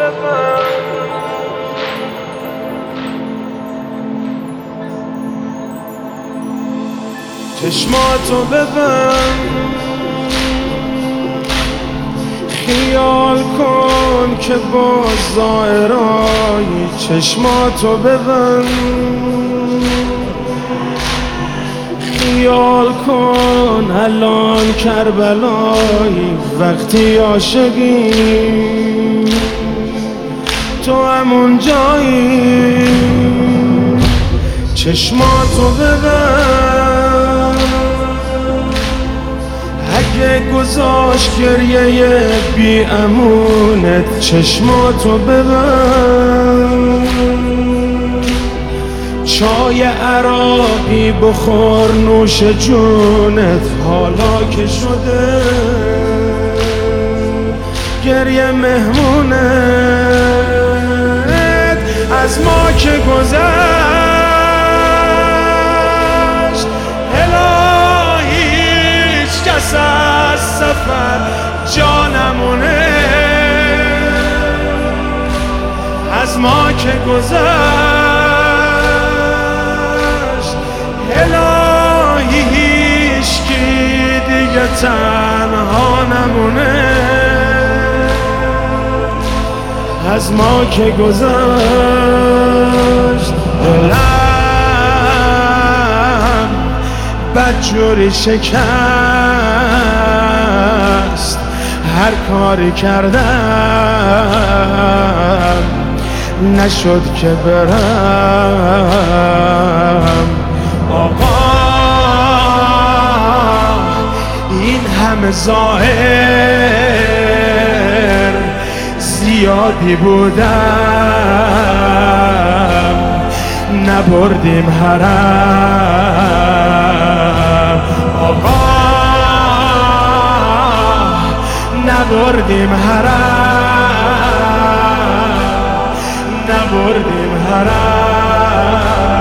چشماتو ببند، خیال کن که با ظاهرایی. چشماتو ببند، خیال کن الان کربلایی. وقتی عاشقی تو همون جایی. چشماتو ببند، اگه گذاشت گریه بی امونت. چشماتو ببند، چای عراقی بخور نوش جونت. حالا که شده گریه مهمونت، از ما که گذشت الهی هیچ کس از سفر جا نمونه. از ما که گذشت الهی هیچکی دیگه تنها نمونه. از ما که گذشت دلم بدجوری شکست. هر کاری کردم نشد که برم. آقا این همه ظاهر زیادی بودم، نبردیم حرم. آقا نبردیم حرم، نبردیم حرم.